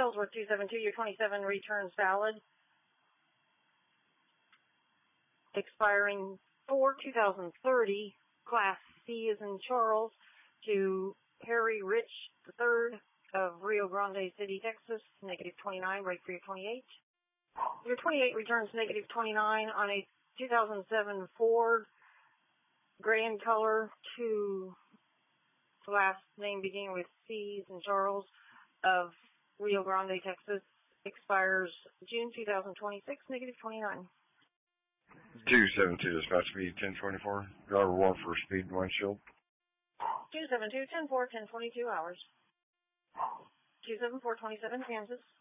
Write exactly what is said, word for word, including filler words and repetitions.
Ellsworth two seven two, your twenty-seven returns valid. Expiring four two thousand thirty, Class C is in Charles, to Harry Rich the third of Rio Grande City, Texas, negative twenty-nine, right for your twenty-eight. Your twenty-eight returns negative twenty-nine on a two thousand seven Ford, gray in color, to the last name beginning with C is in Charles, of Rio Grande, Texas, expires June two thousand twenty-six, negative twenty-nine. two seven two, dispatch speed ten twenty-four. Driver one for speed and windshield. two seven two, ten four, ten twenty-two hours. two seven four, twenty-seven, Kansas.